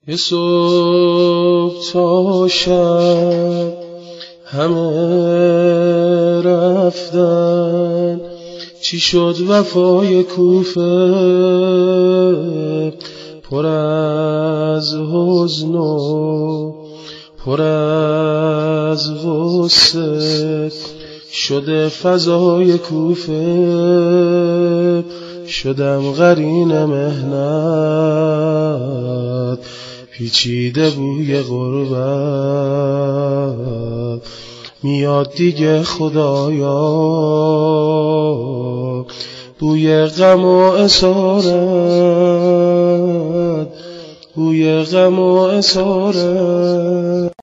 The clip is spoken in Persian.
یه صبح تا شب همه رفتن، چی شد وفای کوفه پر از حزن و پر از غصه شده فضای کوفه، شدم قرین مهنت پیچیده بوی غربت میاد دیگه خدایا، بوی غم و اسارت، بوی غم و اسارت.